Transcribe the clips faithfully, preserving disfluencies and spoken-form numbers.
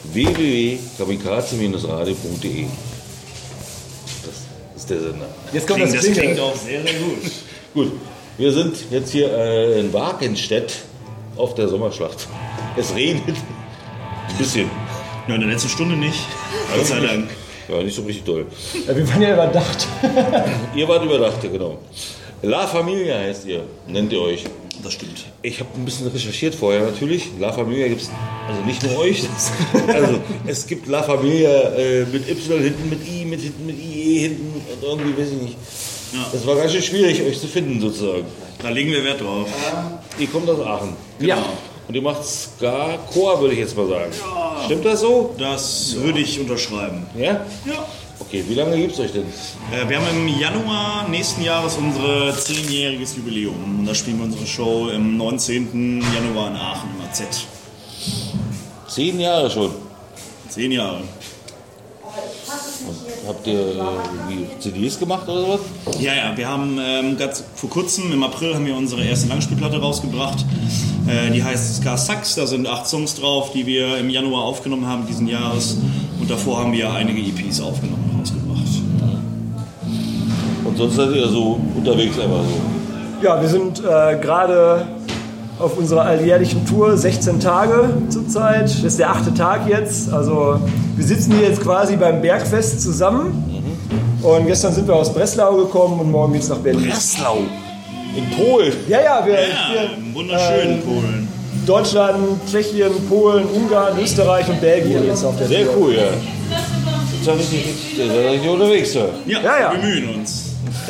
w w w punkt kamikaze radio punkt de. Das ist der Sender. Jetzt kommt Klingt, das das Klingeln. klingt auch sehr, sehr gut. Gut, wir sind jetzt hier äh, in Wagenstedt auf der Sommerschlacht. Es regnet ein bisschen. Ja, in der letzten Stunde nicht. Gott sei Dank. Ja, nicht so richtig doll. Ja, wir waren ja überdacht. Ihr wart überdacht, genau. La Familia heißt ihr, nennt ihr euch. Das stimmt. Ich habe ein bisschen recherchiert vorher natürlich. La Familia gibt es, also nicht nur euch. Das, also es gibt La Familia äh, mit Y hinten, mit I, mit hinten, mit I E hinten und irgendwie weiß ich nicht. Ja. Das war ganz schön schwierig, euch zu finden sozusagen. Da legen wir Wert drauf. Ihr kommt aus Aachen. Ja. Und ihr macht Ska-Chor, würde ich jetzt mal sagen. Ja. Stimmt das so? Das ja. würde ich unterschreiben. Ja? Ja. Okay, wie lange gibt es euch denn? Äh, wir haben im Januar nächsten Jahres unser zehnjähriges Jubiläum. Und da spielen wir unsere Show im neunzehnten Januar in Aachen im A Z. Zehn Jahre schon. Zehn Jahre. Und habt ihr äh, C Ds gemacht oder sowas? Ja, ja, wir haben ähm, ganz vor kurzem, im April, haben wir unsere erste Langspielplatte rausgebracht. Äh, die heißt Ska Sax, da sind acht Songs drauf, die wir im Januar aufgenommen haben diesen Jahres. Und davor haben wir einige E Ps aufgenommen und rausgebracht. Und sonst seid ihr so unterwegs einfach so? Ja, wir sind äh, gerade auf unserer alljährlichen Tour, sechzehn Tage zurzeit. Das ist der achte Tag jetzt. Also wir sitzen hier jetzt quasi beim Bergfest zusammen. Mhm. Und gestern sind wir aus Breslau gekommen und morgen geht's nach Berlin. Breslau? In Polen? Ja, ja, wir Ja, spielen im wunderschönen äh, Polen. Deutschland, Tschechien, Polen, Ungarn, Österreich und Belgien jetzt auf der Sehr Tour. cool, ja. Ist ja richtig, ist ja richtig unterwegs, ja. Ja, Ja, ja. wir bemühen uns.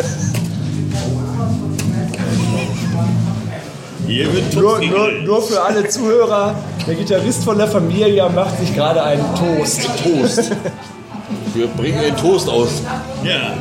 Hier wird Nur, Topf nur, gegrillt. nur für alle Zuhörer, der Gitarrist von La Familia macht sich gerade einen Toast. Toast. Wir bringen den Toast aus. Ja.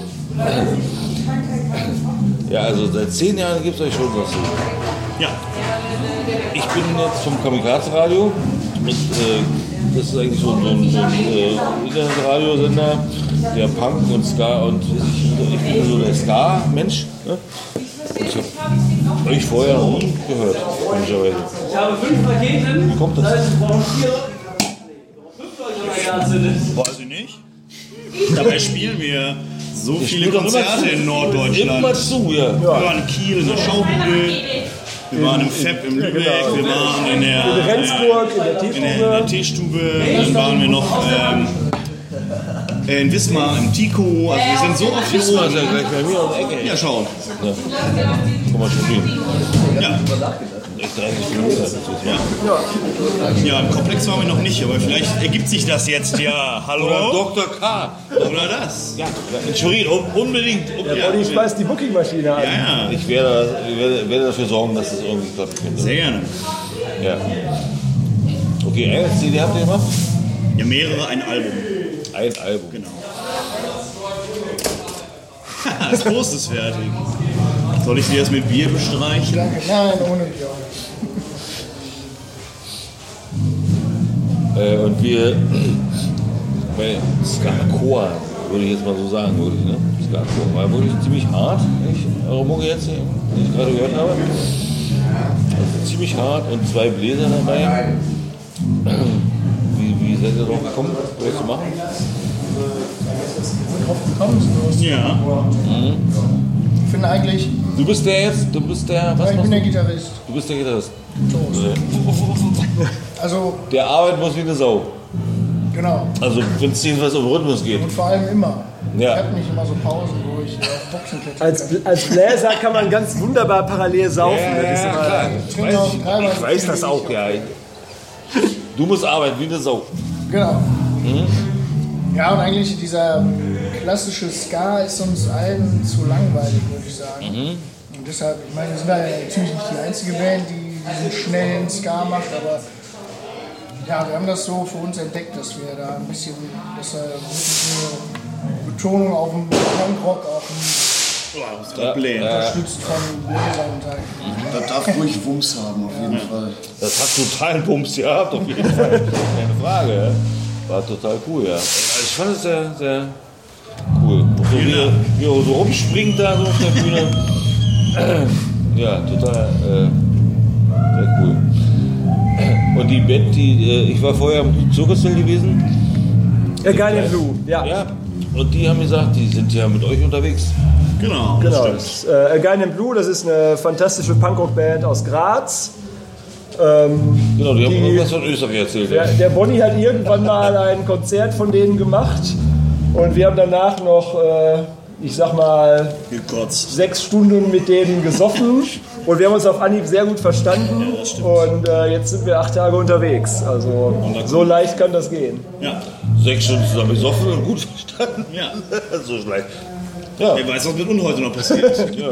Ja, also seit zehn Jahren gibt es euch schon was. Ja. Ich bin jetzt vom Kamikaze Radio. Und, äh, das ist eigentlich so ein, so ein, so ein äh, Internetradiosender, der Punk und Ska und ich, ich bin so der Ska-Mensch. Ne? Und ich habe euch vorher noch nie gehört, komischerweise. Ich habe fünf Raketen. Wie kommt das? Das heißt, ich brauche vier. Fünf Leute in der sind. Weiß ich nicht. Dabei spielen wir so Ihr viele spielt doch immer Konzerte zu. in Norddeutschland. Immer zu, ja. Wir waren in Kiel in der Schaubude, wir waren im F E P im Lübeck, wir waren in der, In Rendsburg, in der in der, in Teestube. der Teestube, dann waren wir noch ähm, in Wismar im Tico, also wir sind so oft hier Wismar ist ja oben. gleich bei mir um die Ecke. Ja, schau. Ja. Komm mal schon hin. Ja. Echt dreißig Kilometer. Das ist Wismar. ja, im Komplex waren wir noch nicht, aber vielleicht ergibt sich das jetzt, ja. Hallo? Oder Doktor K. Oder das. Ja, entschuldigt, unbedingt. Der Olli schmeißt die Bookingmaschine an. Ja, ja. Ich werde, ich werde, werde dafür sorgen, dass das irgendwie klappt. Sehr gerne. Ja. Okay, eine C D habt ihr gemacht? Ja, mehrere, ein Album. Ein Album. Genau. Das Post ist fertig. Soll ich dir das mit Bier bestreichen? Danke. Nein, ohne Bier. Äh, und wir bei Ska-Chor, würde ich jetzt mal so sagen, wirklich, ne? Ska-Chor war wirklich ziemlich hart, wenn ich eure Mucke jetzt, die ich gerade gehört habe. Also ziemlich hart und zwei Bläser dabei. Wie, wie seid ihr drauf gekommen, das zu machen? Drauf gekommen sind wir. Ja. Ich finde eigentlich, Du bist der jetzt, du bist der, was ich bin machst der du? Gitarrist. Du bist der Gitarrist. Toast. Also, Der arbeitet muss wie eine Sau. genau. Also wenn es jedenfalls um Rhythmus geht. Und vor allem immer. Ja. Ich habe nicht immer so Pausen, wo ich auf Boxen klettere. Als, als Bläser kann man ganz wunderbar parallel saufen. Das ist immer, Ich weiß, ich, ich weiß das auch, ja. Du musst arbeiten wie eine Sau. Genau. Ja, und eigentlich dieser klassische Ska ist uns allen zu langweilig, würde ich sagen. Und deshalb, ich meine, wir sind da ja natürlich nicht die einzige Band, die diesen schnellen Ska macht, aber ja, wir haben das so für uns entdeckt, dass wir da ein bisschen, dass er wirklich eine Betonung auf dem Punkrock, auf dem Boah, das ist grad bläh. unterstützt von Bläsern und halt. Das darf ruhig Wumms haben, auf jeden Fall. Das hat totalen Bums gehabt, auf jeden Fall. Keine Frage. Ja. War total cool, ja. Also ich fand es sehr, sehr cool. Und so wie, er- wie er so rumspringt da so auf der Bühne. Ja, total äh, sehr cool. Und die Band, die, äh, ich war vorher im Zirkusfeld gewesen. Ja, geil in Blue, ja. Ja, und die haben gesagt, die sind ja mit euch unterwegs. Genau, Genau. das stimmt. Das, äh, Again in Blue, das ist eine fantastische Punkrock-Band aus Graz. Ähm, Genau, die haben Die- irgendwas von Österreich erzählt. der, der Bonnie hat irgendwann mal ein Konzert von denen gemacht und wir haben danach noch, äh, ich sag mal, Gekotzt. sechs Stunden mit denen gesoffen und wir haben uns auf Anhieb sehr gut verstanden Ja, das stimmt. und äh, jetzt sind wir acht Tage unterwegs. Also so leicht kann das gehen. Ja, Sechs Stunden zusammen gesoffen und gut verstanden. ja. So schlecht. Ja, Wer weiß, was mit uns heute noch passiert. ja.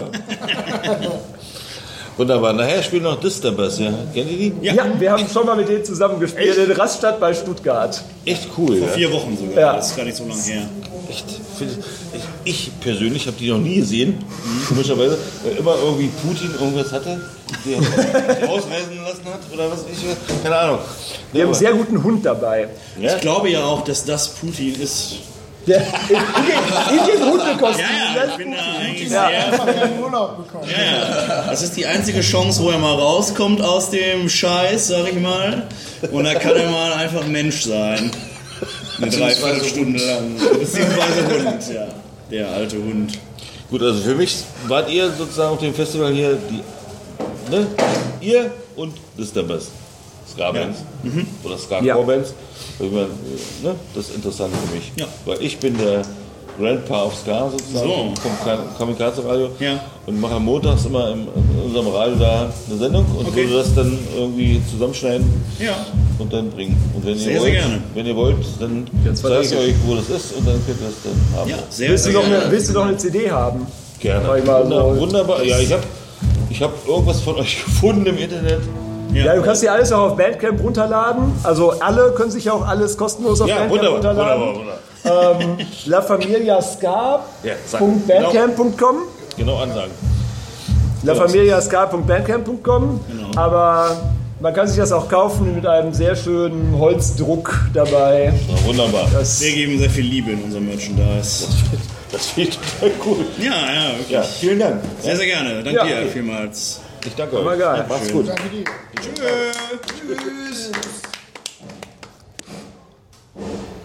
Wunderbar. Nachher spielen noch Disturbers, ja. Kennt ihr die? Ja. Ja, wir haben schon mal mit denen zusammen gespielt in Rastatt bei Stuttgart. Echt cool, Vor ja. vier Wochen sogar. Ja. Das ist gar nicht so lange her. Echt, find ich, ich persönlich habe die noch nie gesehen, komischerweise, weil immer irgendwie Putin irgendwas hatte, der die ausreisen lassen hat oder was ich, keine Ahnung. Wir haben einen sehr guten Hund dabei. ja? Ich glaube ja auch, dass das Putin ist. Der in, in, in den Hundekostüm. Ja, ja, ich bin da eigentlich Ja. sehr. Einfach in Urlaub bekommen. Ja, ja. Das ist die einzige Chance, wo er mal rauskommt aus dem Scheiß, sag ich mal. Und da kann er mal einfach Mensch sein. Eine Dreiviertelstunde lang. Beziehungsweise Hund, ja. Der alte Hund. Gut, also für mich wart ihr sozusagen auf dem Festival hier, die, ne? Ihr und Disturbers. Ska-Bands. Oder Ska-Core-Bands. Ich meine, ne? Das ist interessant für mich. Ja. Weil ich bin der Grandpa of Ska sozusagen So. vom Kamikaze Radio Ja. und mache montags immer im, in unserem Radio da eine Sendung und Okay. würde das dann irgendwie zusammenschneiden Ja. und dann bringen. Und wenn ihr Sehr, sehr wollt, gerne. wenn ihr wollt, dann zeige ich euch, wo das ist und dann könnt ihr das dann haben. Ja, sehr, Willst du, sehr noch gerne. eine, willst du noch eine C D haben? Gerne. Sag ich mal Wunder, so. wunderbar. Ja, ich habe ich hab irgendwas von euch gefunden im Internet. Ja, du kannst dir alles auch auf Bandcamp runterladen. Also alle können sich auch alles kostenlos auf Ja, Bandcamp wunderbar, runterladen. wunderbar, wunderbar. Ähm, La Familia Ska Ja, sag, Punkt bandcamp Punkt com Genau ansagen. La Familia Ska Punkt bandcamp Punkt com Genau. Aber man kann sich das auch kaufen mit einem sehr schönen Holzdruck dabei. Ja, wunderbar. Das, Wir geben sehr viel Liebe in unser Merchandise. Das finde ich total cool. Ja, ja, wirklich. Ja, vielen Dank. Sehr, sehr gerne. Danke Ja. dir vielmals. Ich danke euch. War geil. Macht's gut. Danke dir. Tschüss. Tschüss.